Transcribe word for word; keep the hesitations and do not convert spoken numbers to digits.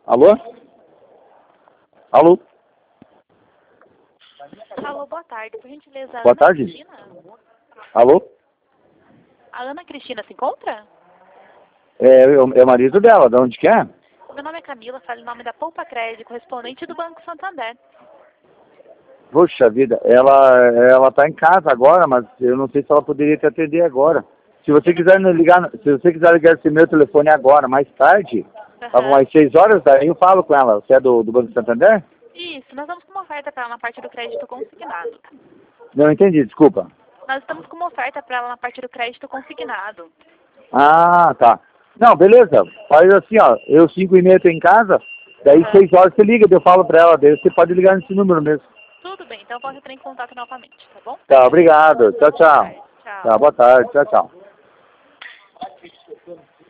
Alô? Alô? Alô, boa tarde. Por gentileza, Boa Ana tarde. Cristina? Alô? A Ana Cristina se encontra? É, eu- é o marido dela, de onde que é? Meu nome é Camila, falo em nome da Poupa Crédito, correspondente do Banco Santander. Poxa vida, ela, ela tá em casa agora, mas eu não sei se ela poderia te atender agora. Se você quiser me ligar, se você quiser ligar esse meu telefone agora, mais tarde, tava Aham. umas seis horas, daí eu falo com ela. Você é do, do Banco Santander? Isso, nós estamos com uma oferta para ela na parte do crédito consignado. Não entendi, desculpa. Nós estamos com uma oferta para ela na parte do crédito consignado. Ah, tá. Não, beleza. Faz assim, ó. Eu cinco e meia tô em casa, daí Aham. seis horas você liga, daí eu falo pra ela, daí você pode ligar nesse número mesmo. Tudo bem, então eu posso entrar em contato novamente, tá bom? Tá, obrigado. Tchau, Boa tchau. tarde. Tchau. Tá, boa tarde. Tchau, tchau.